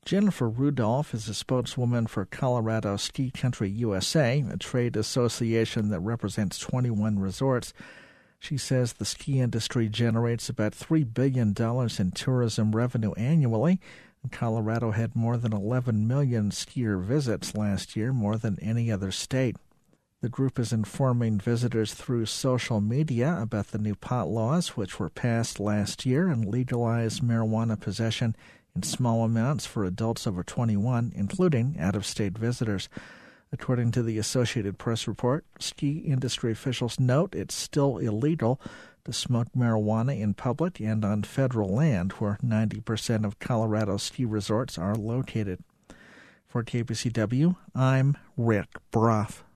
Jennifer Rudolph is a spokeswoman for Colorado Ski Country USA, a trade association that represents 21 resorts. She says the ski industry generates about $3 billion in tourism revenue annually. Colorado had more than 11 million skier visits last year, more than any other state. The group is informing visitors through social media about the new pot laws, which were passed last year and legalized marijuana possession in small amounts for adults over 21, including out-of-state visitors. According to the Associated Press report, ski industry officials note it's still illegal to smoke marijuana in public and on federal land, where 90% of Colorado ski resorts are located. For KBCW, I'm Rick Brough.